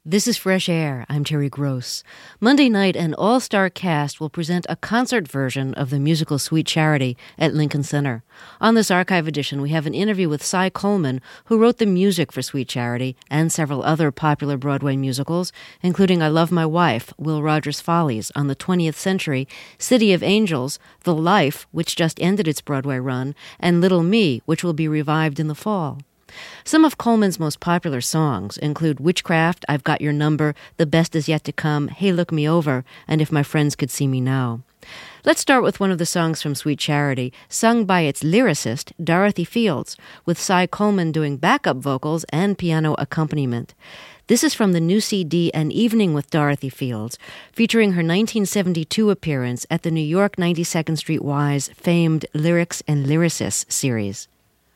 This is Fresh Air. I'm Terry Gross. Monday night, an all-star cast will present a concert version of the musical Sweet Charity at Lincoln Center. On this archive edition, we have an interview with Cy Coleman, who wrote the music for Sweet Charity and several other popular Broadway musicals, including I Love My Wife, Will Rogers Follies, On the 20th Century, City of Angels, The Life, which just ended its Broadway run, and Little Me, which will be revived in the fall. Some of Coleman's most popular songs include Witchcraft, I've Got Your Number, The Best Is Yet to Come, Hey Look Me Over, and If My Friends Could See Me Now. Let's start with one of the songs from Sweet Charity, sung by its lyricist, Dorothy Fields, with Cy Coleman doing backup vocals and piano accompaniment. This is from the new CD, An Evening with Dorothy Fields, featuring her 1972 appearance at the New York 92nd Street Y's famed Lyrics and Lyricists series.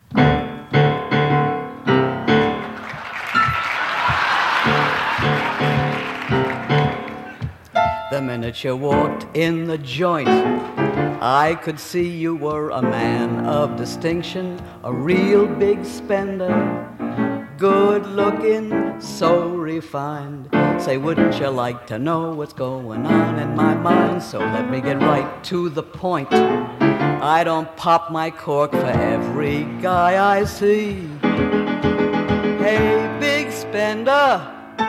The minute you walked in the joint, I could see you were a man of distinction, a real big spender, good looking, so refined. Say, wouldn't you like to know what's going on in my mind? So let me get right to the point. I don't pop my cork for every guy I see. Hey, big spender,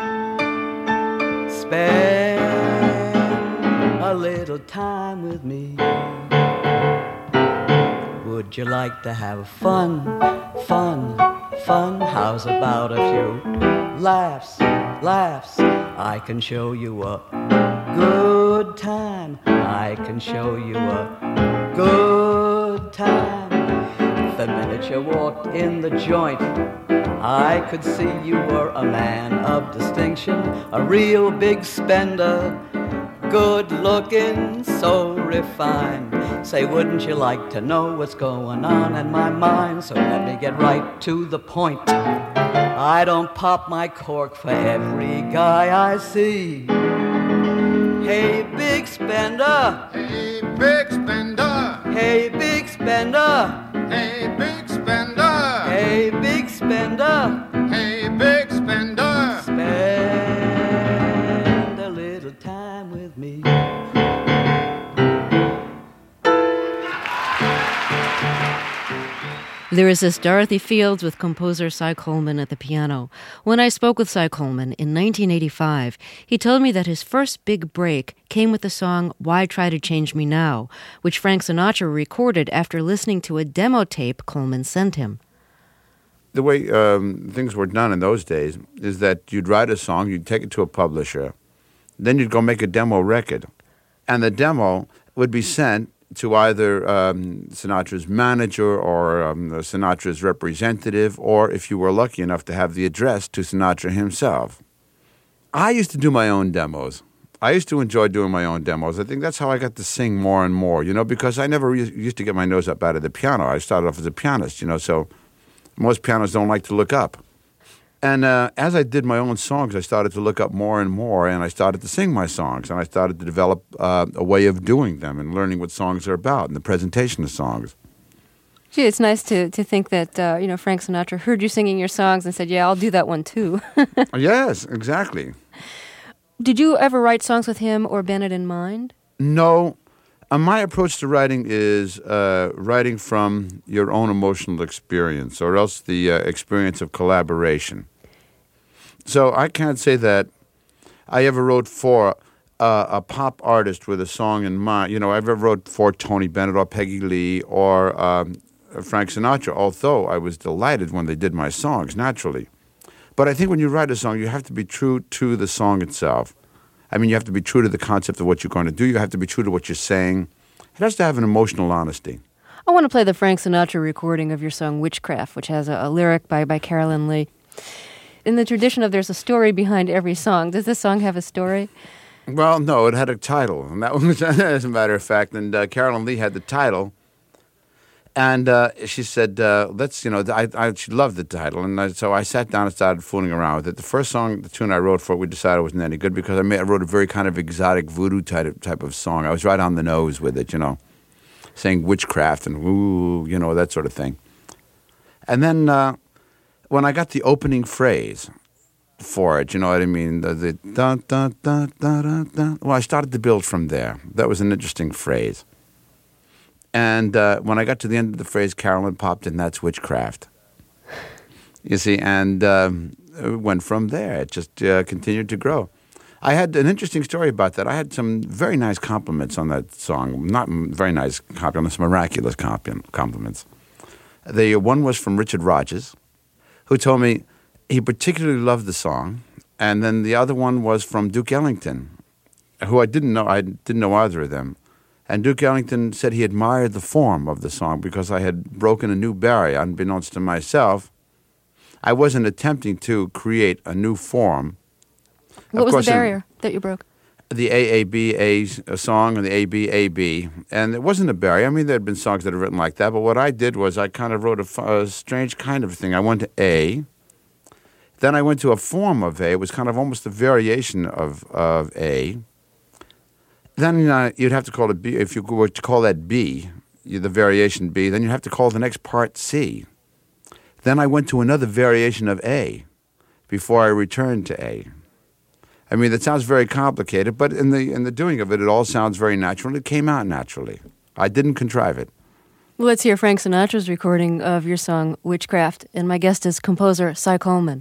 spend a little time with me. Would you like to have fun, fun, fun? How's about a few laughs, laughs? I can show you a good time. I can show you a good time. The minute you walked in the joint, I could see you were a man of distinction, a real big spender, good looking, so refined. Say, wouldn't you like to know what's going on in my mind? So let me get right to the point. I don't pop my cork for every guy I see. Hey, big spender. Hey, big spender. Hey, big spender. Hey, big spender. Hey, big spender. Hey, big spender. Spend a little time with me. Lyricist Dorothy Fields with composer Cy Coleman at the piano. When I spoke with Cy Coleman in 1985, he told me that his first big break came with the song Why Try to Change Me Now, which Frank Sinatra recorded after listening to a demo tape Coleman sent him. The way things were done in those days is that you'd write a song, you'd take it to a publisher, then you'd go make a demo record, and the demo would be sent to either Sinatra's manager or Sinatra's representative, or if you were lucky enough to have the address, to Sinatra himself. I used to do my own demos. I used to enjoy doing my own demos. I think that's how I got to sing more and more, because I never used to get my nose up out of the piano. I started off as a pianist, so most pianists don't like to look up. And as I did my own songs, I started to look up more and more, and I started to sing my songs, and I started to develop a way of doing them and learning what songs are about and the presentation of songs. Gee, it's nice to think that, Frank Sinatra heard you singing your songs and said, yeah, I'll do that one too. Yes, exactly. Did you ever write songs with him or Bennett in mind? No. My approach to writing is writing from your own emotional experience, or else the experience of collaboration. So I can't say that I ever wrote for a pop artist with a song in mind. I ever wrote for Tony Bennett or Peggy Lee or Frank Sinatra, although I was delighted when they did my songs, naturally. But I think when you write a song, you have to be true to the song itself. You have to be true to the concept of what you're going to do. You have to be true to what you're saying. It has to have an emotional honesty. I want to play the Frank Sinatra recording of your song Witchcraft, which has a lyric by Carolyn Lee. In the tradition of there's a story behind every song, does this song have a story? Well, no, it had a title. And that was, as a matter of fact, and Carolyn Lee had the title. And she said, she loved the title. And so I sat down and started fooling around with it. The first song, the tune I wrote for it, we decided wasn't any good because I wrote a very kind of exotic voodoo type of song. I was right on the nose with it, saying witchcraft and ooh, that sort of thing. And then when I got the opening phrase, for it. You know what I mean? The dun, dun, dun, dun, dun, dun. Well, I started to build from there. That was an interesting phrase. And when I got to the end of the phrase, Carolyn popped in, that's witchcraft. You see, and it went from there. It just continued to grow. I had an interesting story about that. I had some very nice compliments on that song. Not very nice compliments, miraculous compliments. The one was from Richard Rodgers, who told me he particularly loved the song. And then the other one was from Duke Ellington, who I didn't know. I didn't know either of them. And Duke Ellington said he admired the form of the song because I had broken a new barrier, unbeknownst to myself. I wasn't attempting to create a new form. What was the barrier that you broke? The AABA song and the ABAB. And it wasn't a barrier. I mean, there had been songs that had written like that. But what I did was I kind of wrote a strange kind of thing. I went to A. Then I went to a form of A. It was kind of almost a variation of A. Then you'd have to call it B. If you were to call that B, the variation B, then you'd have to call the next part C. Then I went to another variation of A before I returned to A. I mean, that sounds very complicated, but in the doing of it, it all sounds very natural. It came out naturally. I didn't contrive it. Well, let's hear Frank Sinatra's recording of your song, Witchcraft. And my guest is composer Cy Coleman.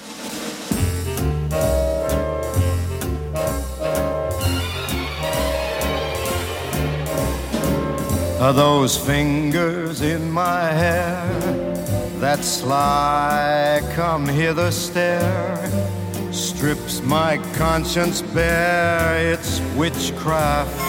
Are those fingers in my hair, that sly come hither stare, strips my conscience bare, it's witchcraft.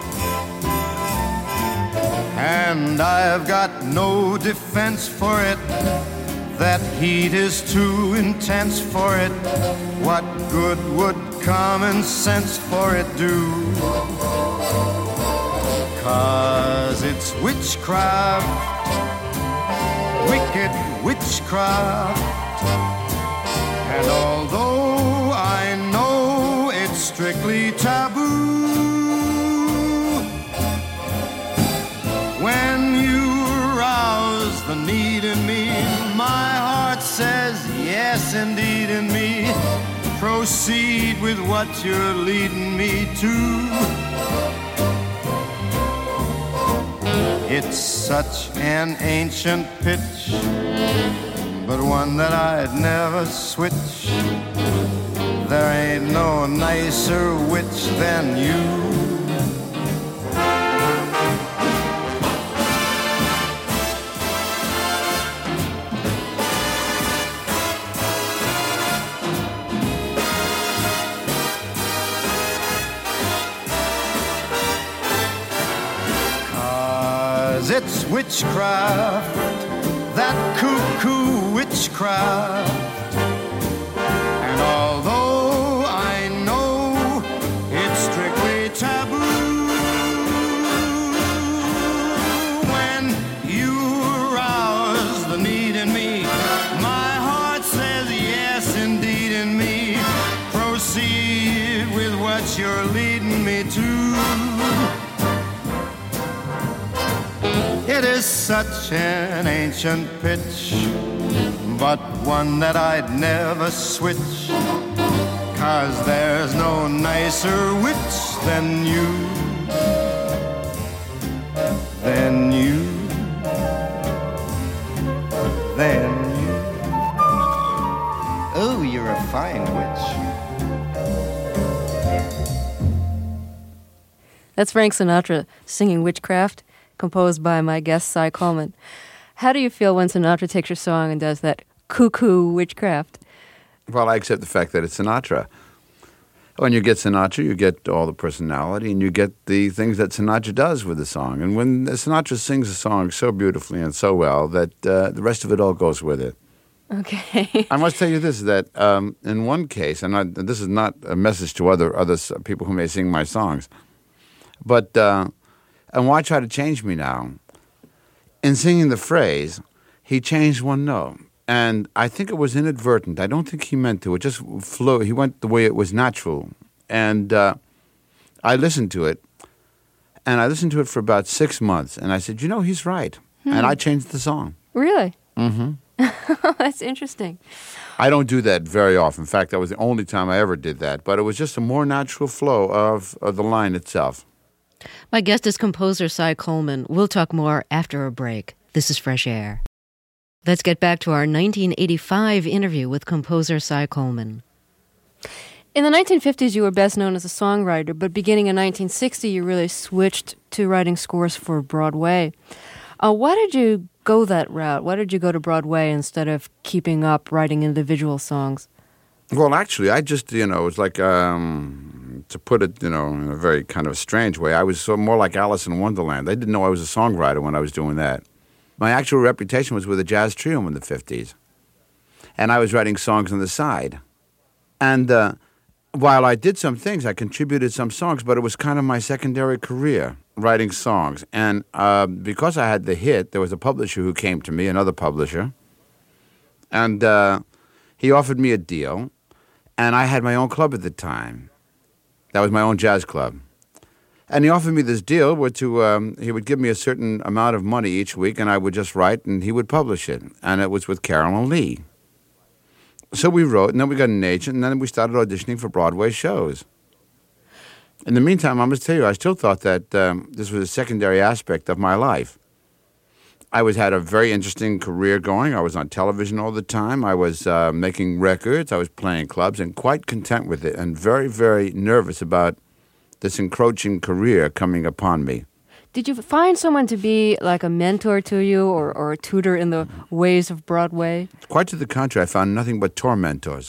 And I've got no defense for it, that heat is too intense for it. What good would common sense for it do? 'Cause it's witchcraft, wicked witchcraft. And although I know it's strictly taboo, when you rouse the need in me, my heart says yes indeed in me. Proceed with what you're leading me to. It's such an ancient pitch, but one that I'd never switch. There ain't no nicer witch than you. 'Cause it's witchcraft, that cuckoo witchcraft. And although I know it's strictly taboo, when you arouse the need in me, my heart says yes indeed in me. Proceed with what you're leading me to. It is such an ancient pitch, but one that I'd never switch. 'Cause there's no nicer witch than you. Than you. Than you. Oh, you're a fine witch. That's Frank Sinatra singing Witchcraft, composed by my guest, Cy Coleman. How do you feel when Sinatra takes your song and does that cuckoo witchcraft? Well, I accept the fact that it's Sinatra. When you get Sinatra, you get all the personality, and you get the things that Sinatra does with the song. And when Sinatra sings a song so beautifully and so well that the rest of it all goes with it. Okay. I must tell you this, that in one case, and this is not a message to other people who may sing my songs, but... and why try to change me now? In singing the phrase, he changed one note. And I think it was inadvertent. I don't think he meant to. It just flew. He went the way it was natural. And I listened to it. And I listened to it for about 6 months. And I said, you know, he's right. And I changed the song. Really? Mm-hmm. That's interesting. I don't do that very often. In fact, that was the only time I ever did that. But it was just a more natural flow of the line itself. My guest is composer Cy Coleman. We'll talk more after a break. This is Fresh Air. Let's get back to our 1985 interview with composer Cy Coleman. In the 1950s, you were best known as a songwriter, but beginning in 1960, you really switched to writing scores for Broadway. Why did you go that route? Why did you go to Broadway instead of keeping up writing individual songs? Well, actually, I just, it was like, to put it, in a very kind of strange way, I was more like Alice in Wonderland. They didn't know I was a songwriter when I was doing that. My actual reputation was with a jazz trio in the 50s. And I was writing songs on the side. And while I did some things, I contributed some songs, but it was kind of my secondary career, writing songs. And because I had the hit, there was a publisher who came to me, another publisher, and he offered me a deal, and I had my own club at the time. That was my own jazz club. And he offered me this deal where he would give me a certain amount of money each week, and I would just write, and he would publish it. And it was with Carolyn Lee. So we wrote, and then we got an agent, and then we started auditioning for Broadway shows. In the meantime, I must tell you, I still thought that this was a secondary aspect of my life. I had a very interesting career going. I was on television all the time. I was making records. I was playing clubs, and quite content with it, and very, very nervous about this encroaching career coming upon me. Did you find someone to be like a mentor to you or a tutor in the ways of Broadway? Quite to the contrary, I found nothing but tormentors.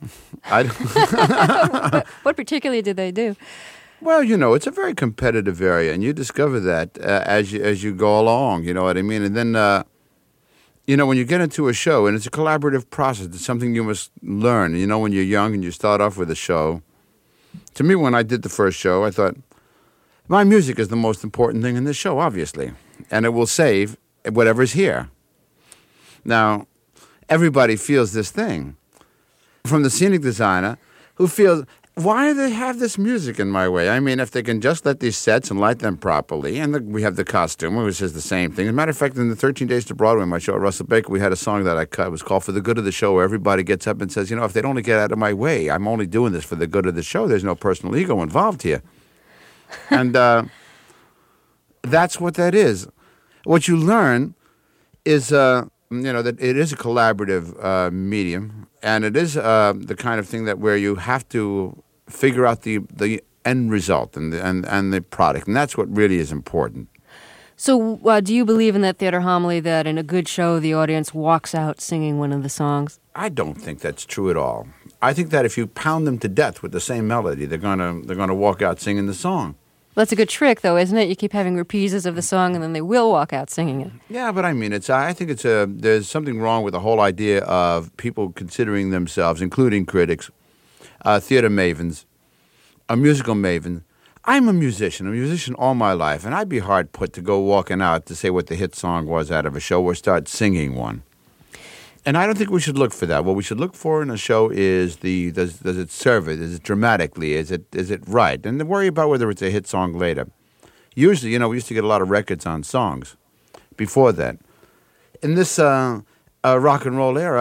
What particularly did they do? Well, it's a very competitive area, and you discover that as you go along, you know what I mean? And then, when you get into a show, and it's a collaborative process, it's something you must learn. When you're young and you start off with a show. To me, when I did the first show, I thought, my music is the most important thing in this show, obviously, and it will save whatever's here. Now, everybody feels this thing. From the scenic designer, who feels, why do they have this music in my way? I mean, if they can just let these sets and light them properly, and we have the costume, which is the same thing. As a matter of fact, in the 13 Days to Broadway, my show at Russell Baker, we had a song that I cut. It was called For the Good of the Show, where everybody gets up and says, if they'd only get out of my way, I'm only doing this for the good of the show. There's no personal ego involved here. And that's what that is. What you learn is, that it is a collaborative medium, and it is the kind of thing where you have to figure out the end result and the product, and that's what really is important. So do you believe in that theater homily that in a good show the audience walks out singing one of the songs? I don't think that's true at all. I think that if you pound them to death with the same melody, they're gonna walk out singing the song. Well, that's a good trick, though, isn't it? You keep having reprises of the song, and then they will walk out singing it. Yeah, but I mean, I think there's something wrong with the whole idea of people considering themselves, including critics, theater mavens, a musical maven. I'm a musician all my life, and I'd be hard put to go walking out to say what the hit song was out of a show or start singing one. And I don't think we should look for that. What we should look for in a show is does it serve it? Is it dramatically? Is it right? And then worry about whether it's a hit song later. Usually, we used to get a lot of records on songs before that. In this rock and roll era,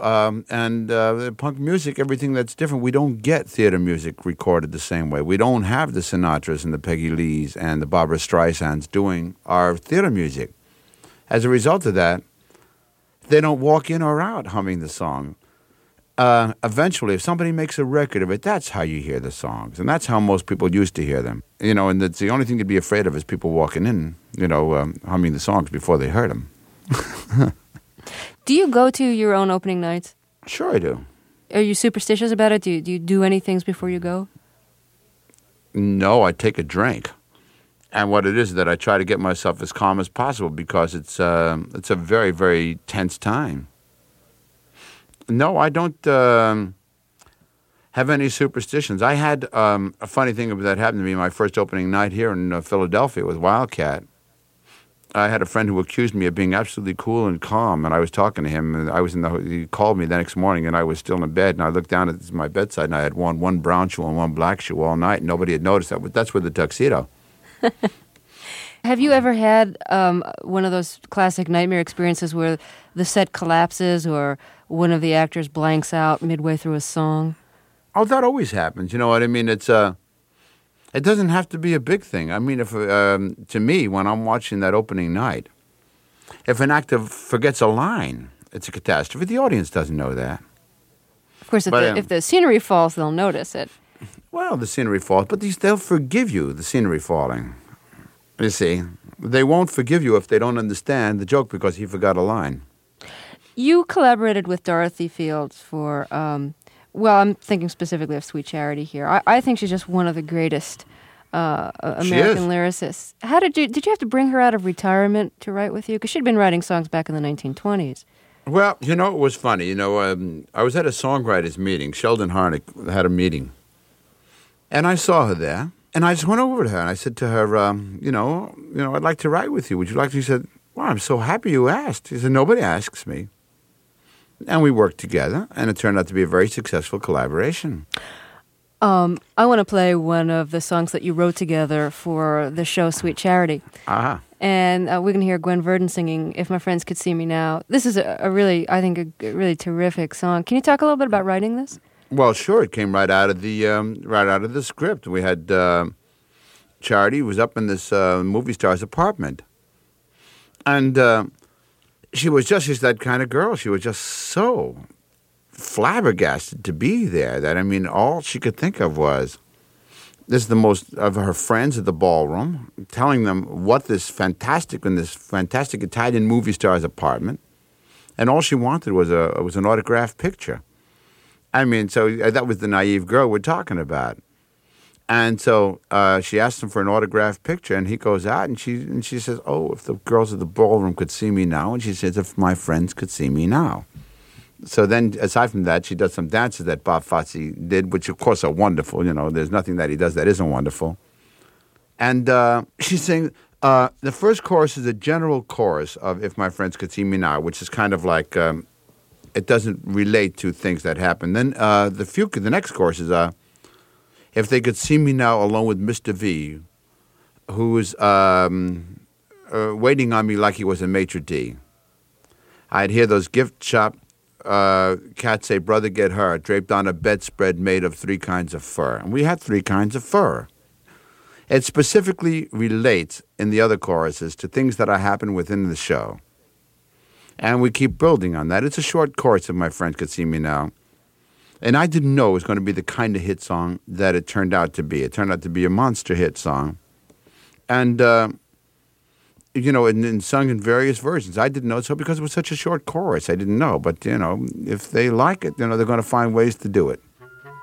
and punk music, everything that's different, we don't get theater music recorded the same way. We don't have the Sinatras and the Peggy Lees and the Barbra Streisands doing our theater music. As a result of that, they don't walk in or out humming the song. Eventually, if somebody makes a record of it, that's how you hear the songs. And that's how most people used to hear them. And it's the only thing to be afraid of is people walking in, humming the songs before they heard them. Do you go to your own opening nights? Sure I do. Are you superstitious about it? Do you do any things before you go? No, I take a drink. And what it is that I try to get myself as calm as possible because it's a very, very tense time. No, I don't have any superstitions. I had a funny thing that happened to me my first opening night here in Philadelphia with Wildcat. I had a friend who accused me of being absolutely cool and calm, and I was talking to him, and he called me the next morning, and I was still in bed, and I looked down at my bedside, and I had worn one brown shoe and one black shoe all night, and nobody had noticed that. But that's with the tuxedo. Have you ever had one of those classic nightmare experiences where the set collapses or one of the actors blanks out midway through a song? Oh, that always happens. You know what I mean? It doesn't have to be a big thing. I mean, if to me, when I'm watching that opening night, if an actor forgets a line, it's a catastrophe. The audience doesn't know that. Of course, if the scenery falls, they'll notice it. Well, the scenery falls, but they'll forgive you, the scenery falling. You see, they won't forgive you if they don't understand the joke because he forgot a line. You collaborated with Dorothy Fields for, I'm thinking specifically of Sweet Charity here. I think she's just one of the greatest American lyricists. How did you have to bring her out of retirement to write with you? Because she'd been writing songs back in the 1920s. Well, it was funny. I was at a songwriters meeting. Sheldon Harnick had a meeting. And I saw her there. And I just went over to her and I said to her, I'd like to write with you. Would you like to? She said, well, I'm so happy you asked. She said, nobody asks me. And we worked together, and it turned out to be a very successful collaboration. I want to play one of the songs that you wrote together for the show Sweet Charity. Ah. And we're going to hear Gwen Verdon singing If My Friends Could See Me Now. This is a really terrific song. Can you talk a little bit about writing this? Well, sure. It came right out of the script. We had Charity was up in this movie star's apartment, and she was just that kind of girl. She was just so flabbergasted to be there that all she could think of was this is the most of her friends at the ballroom, telling them what this fantastic Italian movie star's apartment, and all she wanted was an autographed picture. So that was the naive girl we're talking about. And so she asked him for an autographed picture, and he goes out, and she says, oh, if the girls at the ballroom could see me now. And she says, if my friends could see me now. So then, aside from that, she does some dances that Bob Fosse did, which, of course, are wonderful. There's nothing that he does that isn't wonderful. And she's saying the first chorus is a general chorus of If My Friends Could See Me Now, which is kind of like... it doesn't relate to things that happen. Then the next chorus is, if they could see me now alone with Mr. V, who is waiting on me like he was a maitre d'. I'd hear those gift shop cats say, brother, get her, draped on a bedspread made of 3 kinds of fur. And we had 3 kinds of fur. It specifically relates in the other choruses to things that are happening within the show. And we keep building on that. It's a short chorus If My Friends Could See Me Now. And I didn't know it was going to be the kind of hit song that it turned out to be. It turned out to be a monster hit song. And, and sung in various versions. I didn't know so because it was such a short chorus. I didn't know. But, if they like it, they're going to find ways to do it.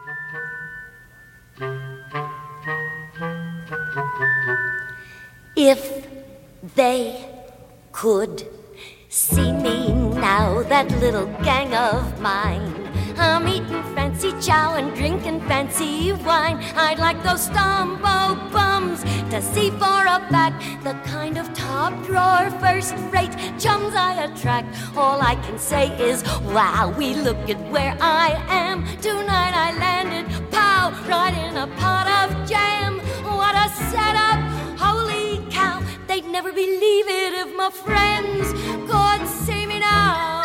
If they could see me now, that little gang of mine. I'm eating fancy chow and drinking fancy wine. I'd like those Stombo bums to see for a fact the kind of top drawer, first rate chums I attract. All I can say is, wow, we look at where I am. Tonight I landed, pow, right in a pot of jam. What a setup, holy cow. They'd never believe it if my friends could see me now.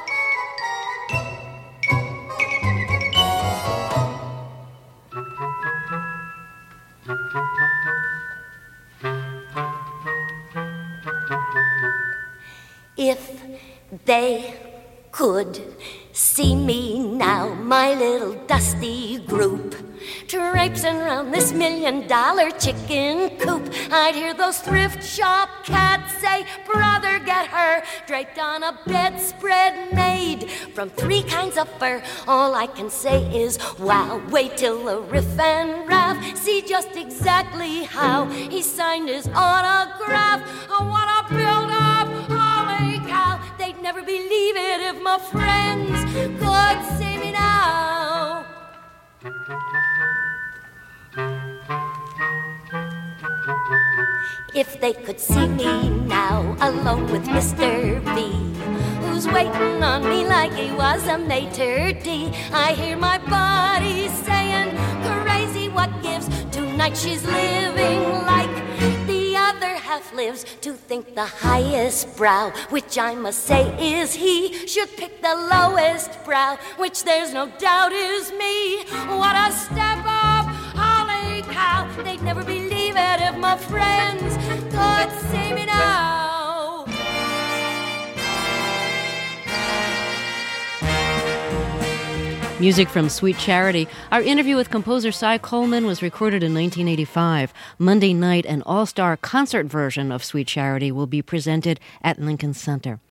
If they could see me now, my little dusty group, traipsing around this $1 million chicken coop, I'd hear those thrift shop cats say, brother, get her, draped on a bedspread made from 3 kinds of fur. All I can say is, wow, wait till the riff and raff see just exactly how he signed his autograph. Oh, what a build-up, holy cow. They'd never believe it if my friends could see me now. If they could see me now alone with Mr. V, who's waiting on me like he was a maitre d'. I hear my body saying, crazy what gives. Tonight she's living like the other half laugh lives to think the highest brow, which I must say is he, should pick the lowest brow, which there's no doubt is me. What a step up, holy cow, they'd never believe it if my friends could see me now. Music from Sweet Charity. Our interview with composer Cy Coleman was recorded in 1985. Monday night, an all-star concert version of Sweet Charity will be presented at Lincoln Center.